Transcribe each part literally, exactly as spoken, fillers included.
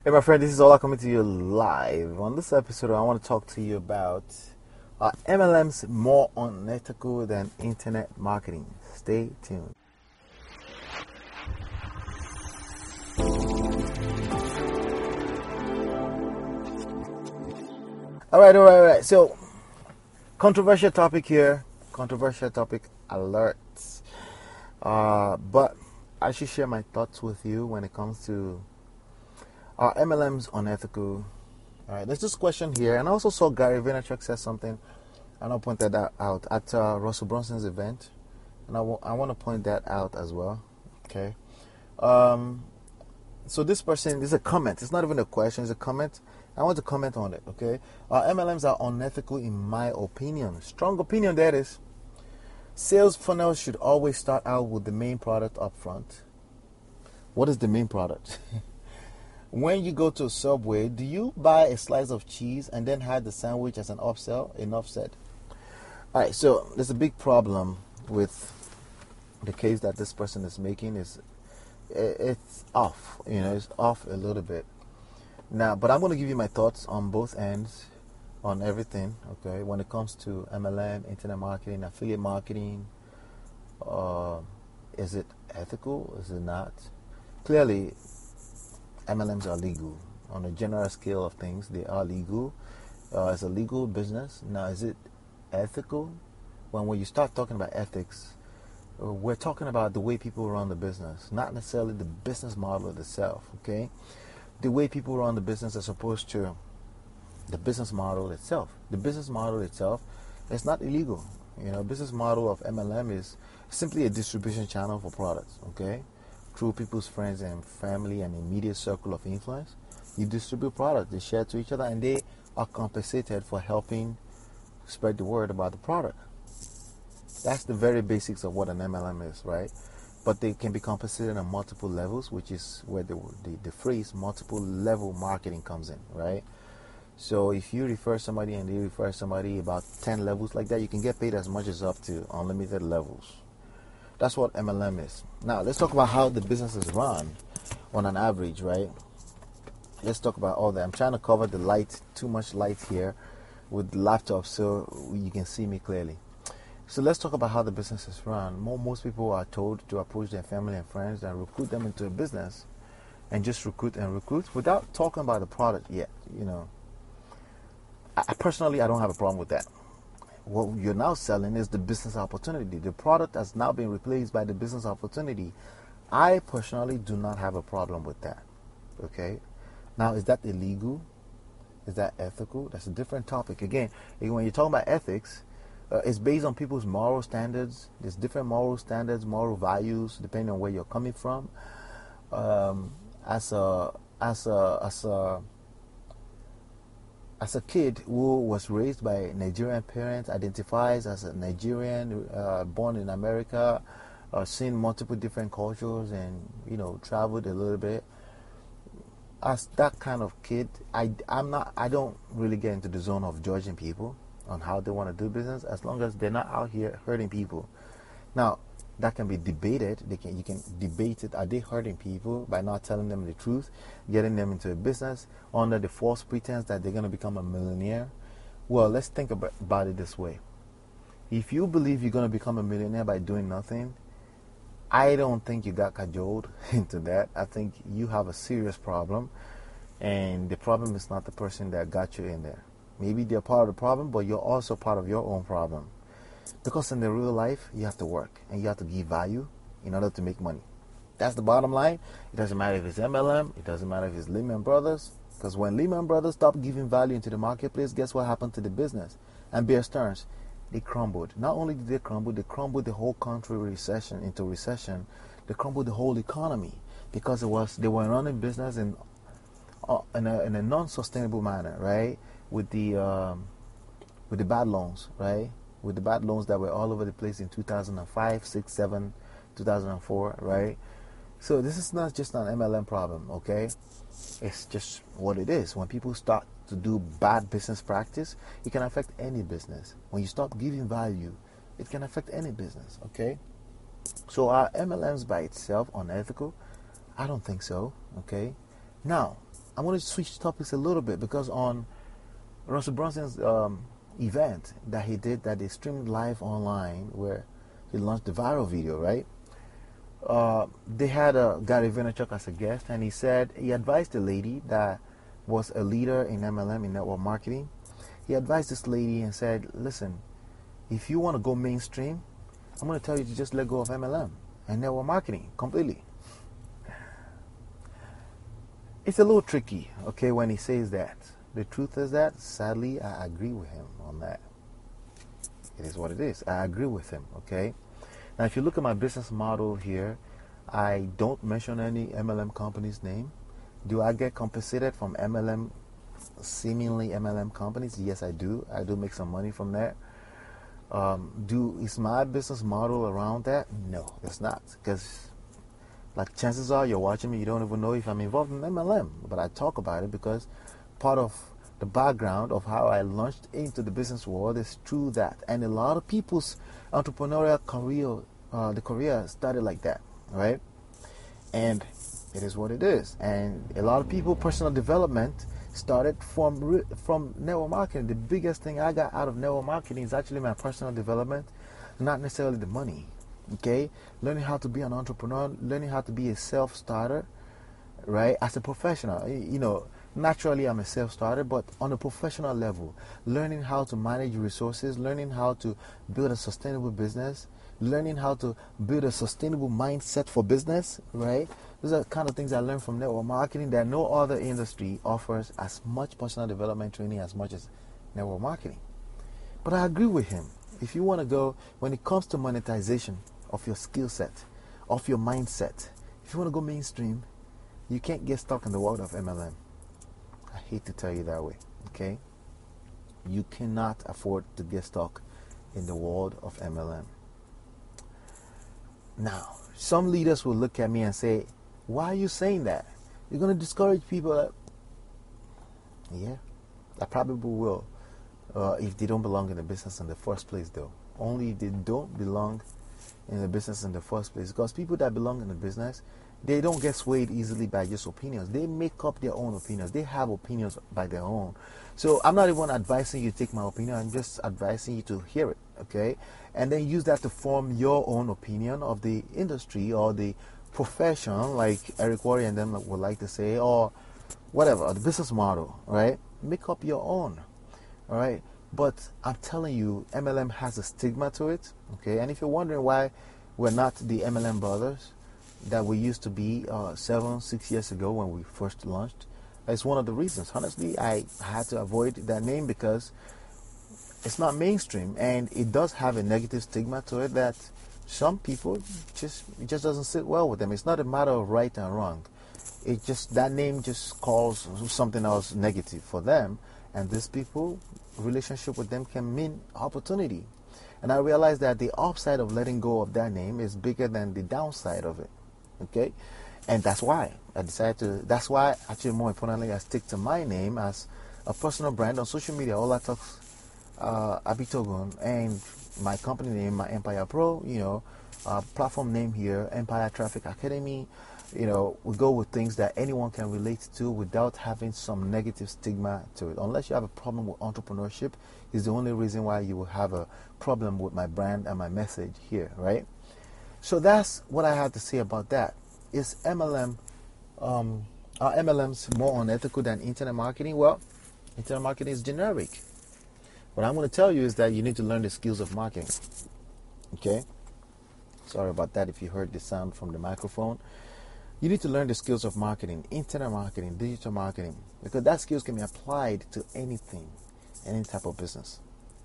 Hey, my friend, this is Ola coming to you live. On this episode, I want to talk to you about are M L Ms more unethical than internet marketing? Stay tuned. All right, all right, all right. So, controversial topic here. Controversial topic alert. Uh, but I should share my thoughts with you when it comes to are M L Ms unethical? All right, there's this question here, and I also saw Gary Vaynerchuk said something, and I pointed that out at uh, Russell Brunson's event, and I, w- I want to point that out as well. Okay, um, so this person, this is a comment. It's not even a question; it's a comment. I want to comment on it. Okay, uh, M L Ms are unethical in my opinion. Strong opinion that is. Sales funnels should always start out with the main product up front. What is the main product? When you go to Subway, do you buy a slice of cheese and then have the sandwich as an upsell? Enough said. All right, so there's a big problem with the case that this person is making. Is it's off, you know, it's off a little bit. Now, but I'm going to give you my thoughts on both ends, on everything. Okay, when it comes to M L M, internet marketing, affiliate marketing, uh, is it ethical? Is it not? Clearly, M L Ms are legal. On a general scale of things, they are legal. Uh, it's a legal business. Now, is it ethical? When when you start talking about ethics, uh, we're talking about the way people run the business, not necessarily the business model itself. Okay, the way people run the business as opposed to the business model itself. The business model itself is not illegal. You know, business model of M L M is simply a distribution channel for products. Okay, through people's friends and family and immediate circle of influence, you distribute products. They share to each other, and they are compensated for helping spread the word about the product. That's the very basics of what an M L M is, right? But they can be compensated on multiple levels, which is where the, the, the phrase multiple level marketing comes in, right? So if you refer somebody and they refer somebody about ten levels like that, you can get paid as much as up to unlimited levels. That's what M L M is. Now, let's talk about how the business is run on an average, right? Let's talk about all that. I'm trying to cover the light, too much light here with the laptop so you can see me clearly. So let's talk about how the business is run. More, most people are told to approach their family and friends and recruit them into a business and just recruit and recruit without talking about the product yet. You know, I personally, I don't have a problem with that. What you're now selling is the business opportunity. The product has now been replaced by the business opportunity. I personally do not have a problem with that. Okay? Now, is that illegal? Is that ethical? That's a different topic. Again, when you're talking about ethics, uh, it's based on people's moral standards. There's different moral standards, moral values, depending on where you're coming from. Um, as a as a as a as a kid who was raised by Nigerian parents, identifies as a Nigerian, uh, born in America, uh, seen multiple different cultures, and you know traveled a little bit. As that kind of kid, I I'm not I don't really get into the zone of judging people on how they want to do business, as long as they're not out here hurting people. Now, that can be debated. They can you can debate it. Are they hurting people by not telling them the truth, getting them into a business under the false pretense that they're going to become a millionaire? Well, let's think about, about it this way. If you believe you're going to become a millionaire by doing nothing, I don't think you got cajoled into that. I think you have a serious problem, and the problem is not the person that got you in there. Maybe they're part of the problem, but you're also part of your own problem. Because in the real life, you have to work and you have to give value in order to make money. That's the bottom line. It doesn't matter if it's M L M. It doesn't matter if it's Lehman Brothers. Because when Lehman Brothers stopped giving value into the marketplace, guess what happened to the business? And Bear Stearns, they crumbled. Not only did they crumble, they crumbled the whole country recession into recession. They crumbled the whole economy because it was they were running business in uh, in a, in a non-sustainable manner, right? With the um, with the bad loans, right? With the bad loans that were all over the place in two thousand five, six, seven, two thousand four, right? So this is not just an M L M problem, okay? It's just what it is. When people start to do bad business practice, it can affect any business. When you stop giving value, it can affect any business, okay? So are M L Ms by itself unethical? I don't think so, okay? Now, I want to switch topics a little bit because on Russell Brunson's um, event that he did, that they streamed live online, where he launched the viral video, right? Uh, they had uh, Gary Vaynerchuk as a guest, and he said he advised a lady that was a leader in M L M, in network marketing. He advised this lady and said, listen, if you want to go mainstream, I'm going to tell you to just let go of M L M and network marketing completely. It's a little tricky, okay, when he says that. The truth is that, sadly, I agree with him on that. It is what it is. I agree with him, okay? Now, if you look at my business model here, I don't mention any M L M company's name. Do I get compensated from M L M, seemingly M L M companies? Yes, I do. I do make some money from that. Um, do is my business model around that? No, it's not. Because, like, chances are you're watching me, you don't even know if I'm involved in M L M. But I talk about it because part of the background of how I launched into the business world is through that. And a lot of people's entrepreneurial career, uh, the career started like that, right? And it is what it is. And a lot of people, personal development started from from network marketing. The biggest thing I got out of network marketing is actually my personal development, not necessarily the money. Okay, learning how to be an entrepreneur, learning how to be a self-starter, right? As a professional, you know, naturally I'm a self-starter, but on a professional level, learning how to manage resources, learning how to build a sustainable business, learning how to build a sustainable mindset for business, right? Those are the kind of things I learned from network marketing that no other industry offers as much personal development training as much as network marketing. But I agree with him. If you want to go, when it comes to monetization of your skill set, of your mindset, if you want to go mainstream, you can't get stuck in the world of M L M. I hate to tell you that way, okay? You cannot afford to get stuck in the world of M L M. Now, some leaders will look at me and say, why are you saying that? You're going to discourage people. That... Yeah, I probably will. Uh, if they don't belong in the business in the first place, though. Only if they don't belong in the business in the first place. Because people that belong in the business, they don't get swayed easily by just opinions. They make up their own opinions. They have opinions by their own. So I'm not even advising you to take my opinion. I'm just advising you to hear it, okay? And then use that to form your own opinion of the industry or the profession, like Eric Worre and them would like to say, or whatever, the business model, right? Make up your own. All right, but I'm telling you, M L M has a stigma to it, okay? And if you're wondering why we're not the M L M brothers that we used to be uh, seven, six years ago when we first launched, it's one of the reasons. Honestly, I had to avoid that name because it's not mainstream, and it does have a negative stigma to it that some people just it just doesn't sit well with them. It's not a matter of right and wrong. It just that name just calls something else negative for them. And these people, relationship with them can mean opportunity. And I realized that the upside of letting go of that name is bigger than the downside of it. Okay? And that's why I decided to, that's why, actually more importantly, I stick to my name as a personal brand on social media. Olatalks uh, Abitogun, and my company name, my Empire Pro, you know, uh, platform name here, Empire Traffic Academy. You know, we go with things that anyone can relate to without having some negative stigma to it. Unless you have a problem with entrepreneurship, is the only reason why you will have a problem with my brand and my message here, right? So that's what I have to say about that. Is M L M, um, are M L Ms more unethical than internet marketing? Well, internet marketing is generic. What I'm going to tell you is that you need to learn the skills of marketing. Okay? Sorry about that if you heard the sound from the microphone. You need to learn the skills of marketing, internet marketing, digital marketing, because that skills can be applied to anything, any type of business.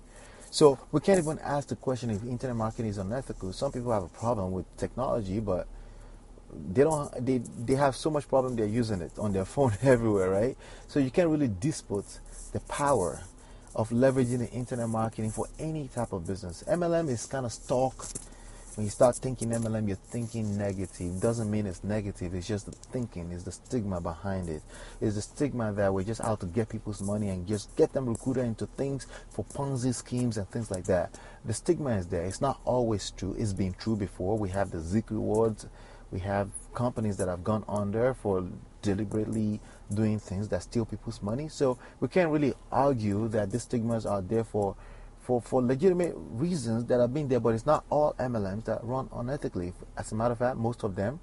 So we can't even ask the question if internet marketing is unethical. Some people have a problem with technology, but they don't. They they have so much problem they're using it on their phone everywhere, right? So you can't really dispute the power of leveraging the internet marketing for any type of business. M L M is kind of stuck. When you start thinking M L M, you're thinking negative. Doesn't mean it's negative. It's just the thinking. It's the stigma behind it. It's the stigma that we're just out to get people's money and just get them recruited into things for Ponzi schemes and things like that. The stigma is there. It's not always true. It's been true before. We have the Zik rewards. We have companies that have gone under for deliberately doing things that steal people's money. So we can't really argue that these stigmas are there for, for, for legitimate reasons that are being there, but it's not all M L Ms that run unethically. As a matter of fact, most of them,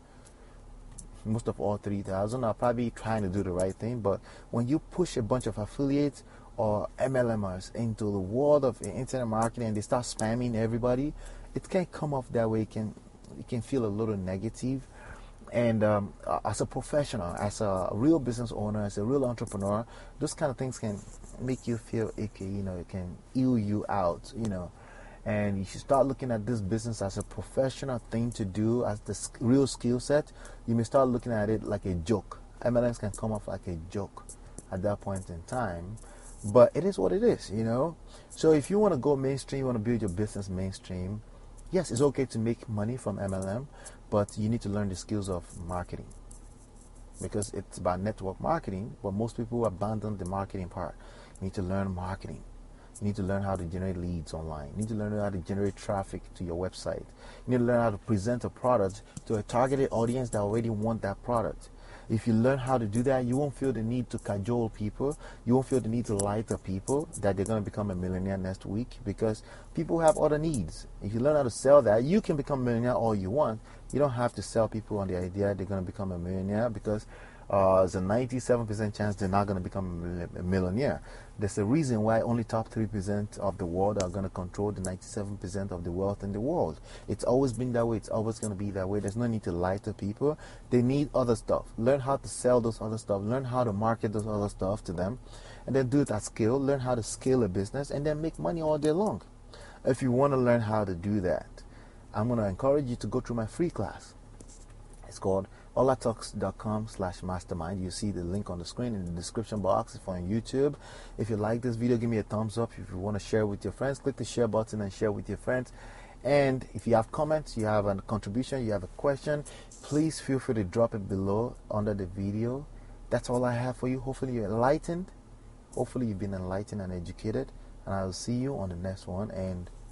most of all three thousand, are probably trying to do the right thing. But when you push a bunch of affiliates or M L Mers into the world of internet marketing and they start spamming everybody, it can come off that way. It can, it can feel a little negative. And um, as a professional, as a real business owner, as a real entrepreneur, those kind of things can make you feel icky, you know, it can ill you out, you know. And you should start looking at this business as a professional thing to do, as the real skill set. You may start looking at it like a joke. M L Ms can come off like a joke at that point in time. But it is what it is, you know. So if you want to go mainstream, you want to build your business mainstream, yes, it's okay to make money from M L M, but you need to learn the skills of marketing, because it's about network marketing, but most people abandon the marketing part. You need to learn marketing. You need to learn how to generate leads online. You need to learn how to generate traffic to your website. You need to learn how to present a product to a targeted audience that already want that product. If you learn how to do that, you won't feel the need to cajole people. You won't feel the need to lie to people that they're going to become a millionaire next week, because people have other needs. If you learn how to sell that, you can become a millionaire all you want. You don't have to sell people on the idea they're going to become a millionaire, because uh, there's a ninety-seven percent chance they're not going to become a millionaire. There's a reason why only top three percent of the world are going to control the ninety-seven percent of the wealth in the world. It's always been that way. It's always going to be that way. There's no need to lie to people. They need other stuff. Learn how to sell those other stuff. Learn how to market those other stuff to them. And then do it at scale. Learn how to scale a business and then make money all day long. If you want to learn how to do that, I'm going to encourage you to go through my free class. It's called olatalks.com slash mastermind. You see the link on the screen in the description box. If on YouTube, if you like this video, give me a thumbs up. If you want to share it with your friends, click the share button and share with your friends. And if you have comments, you have a contribution, you have a question, please feel free to drop it below under the video. That's all I have for you. Hopefully you're enlightened. Hopefully you've been enlightened and educated. And I'll see you on the next one. And